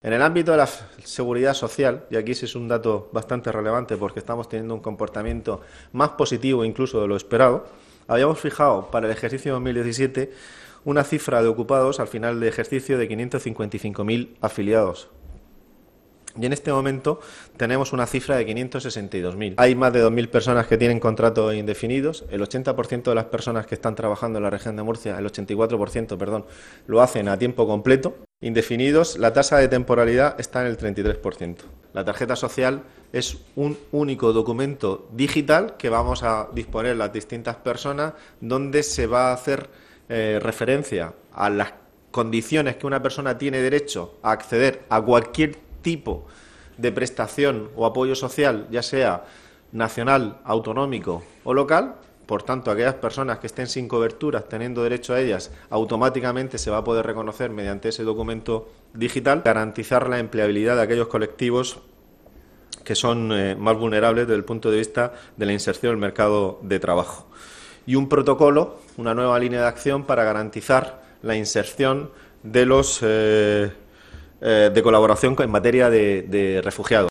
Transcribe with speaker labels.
Speaker 1: En el ámbito de la seguridad social, y aquí sí es un dato bastante relevante porque estamos teniendo un comportamiento más positivo incluso de lo esperado, habíamos fijado para el ejercicio 2017 una cifra de ocupados al final de ejercicio de 555.000 afiliados. Y en este momento tenemos una cifra de 562.000. Hay más de 2.000 personas que tienen contratos indefinidos. El 80% de las personas que están trabajando en la región de Murcia, el 84%, perdón, lo hacen a tiempo completo. Indefinidos, la tasa de temporalidad está en el 33%. La tarjeta social es un único documento digital que vamos a disponer las distintas personas, donde se va a hacer referencia a las condiciones que una persona tiene derecho a acceder a cualquier tipo de prestación o apoyo social, ya sea nacional, autonómico o local. Por tanto, aquellas personas que estén sin coberturas, teniendo derecho a ellas, automáticamente se va a poder reconocer mediante ese documento digital, garantizar la empleabilidad de aquellos colectivos que son más vulnerables desde el punto de vista de la inserción en el mercado de trabajo. Y un protocolo, una nueva línea de acción para garantizar la inserción de los de colaboración en materia de refugiados.